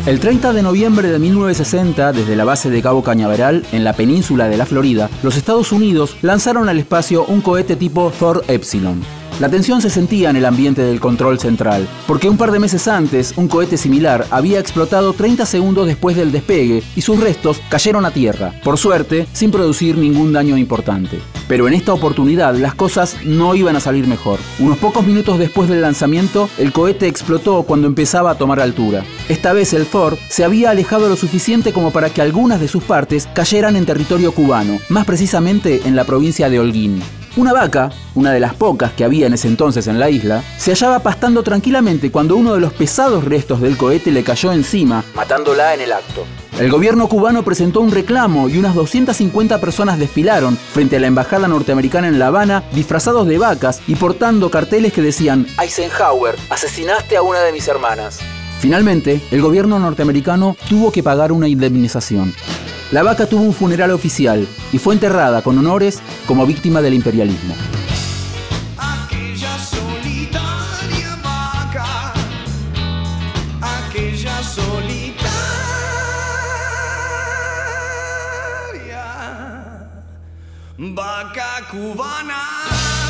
El 30 de noviembre de 1960, desde la base de Cabo Cañaveral, en la península de la Florida, los Estados Unidos lanzaron al espacio un cohete tipo Thor Epsilon. La tensión se sentía en el ambiente del control central, porque un par de meses antes, un cohete similar había explotado 30 segundos después del despegue y sus restos cayeron a tierra, por suerte, sin producir ningún daño importante. Pero en esta oportunidad las cosas no iban a salir mejor. Unos pocos minutos después del lanzamiento, el cohete explotó cuando empezaba a tomar altura. Esta vez el Thor se había alejado lo suficiente como para que algunas de sus partes cayeran en territorio cubano, más precisamente en la provincia de Holguín. Una vaca, una de las pocas que había en ese entonces en la isla, se hallaba pastando tranquilamente cuando uno de los pesados restos del cohete le cayó encima, matándola en el acto. El gobierno cubano presentó un reclamo y unas 250 personas desfilaron frente a la embajada norteamericana en La Habana disfrazados de vacas y portando carteles que decían «Eisenhower, asesinaste a una de mis hermanas». Finalmente, el gobierno norteamericano tuvo que pagar una indemnización. La vaca tuvo un funeral oficial y fue enterrada con honores como víctima del imperialismo. Aquella solitaria vaca, aquella solitaria vaca cubana.